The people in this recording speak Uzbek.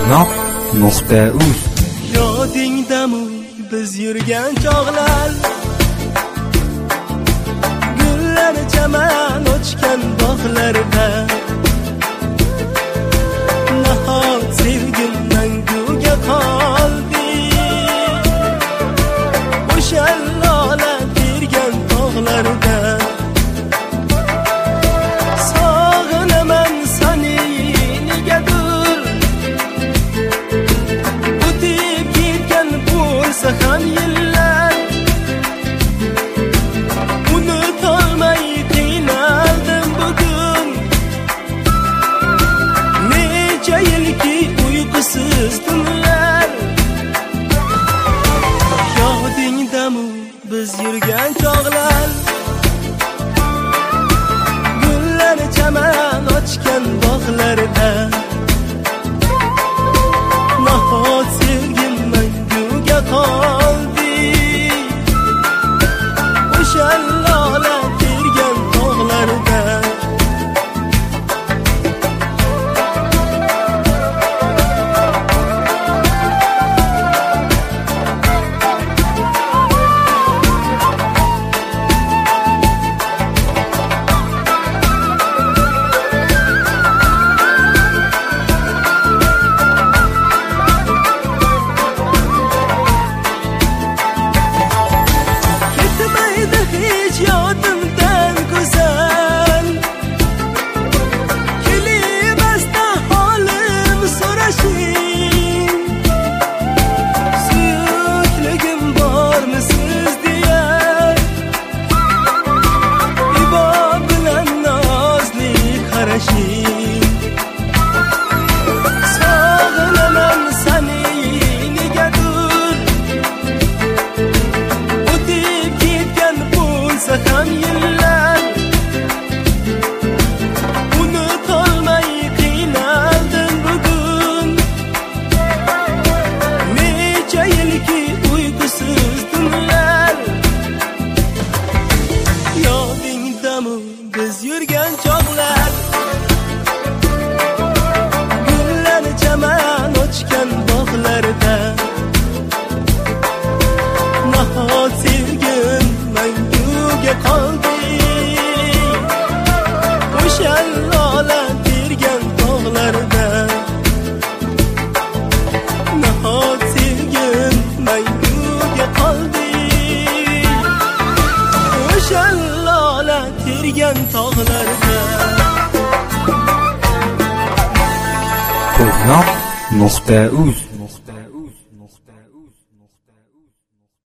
Ko'knoq.uz Yodingdami biz yurgan chog'lar, gullar chaman ochgan bog'larda, nahot sevgim manguga qoldi, o'sha lola tergan tog'larda. Sog'inaman seni negadir, o'tib ketgan bo'lsa ham yillar, unutolmay qiynaldim bugun. Necha yilki uyqusiz tunlar, yodingdami biz yurgan chog'lar, gullar chaman ochgan bog'larda, nahot sevgim manguga qoldi, o'sha lola tergan tog'larda. Yodimdan go'zal, kelibasda holim so'rashing, suyukligim bormi siz deya, ibo bilan nozli qarashing. Sog'inaman seni negadir, o'tib ketgan bo'lsa ham yillar, unutolmay qiynaldim bugun. Necha yilki uyqusiz tunlar, yodingdami biz yurgan chog'lar, gullar chaman ochgan bog'larda, nahot sevgim manguga qoldi, o'sha lola tergan tog'larda. Nahot sevgim manguga qoldi, o'sha lola tergan tog'larda. Ko'knoq.uz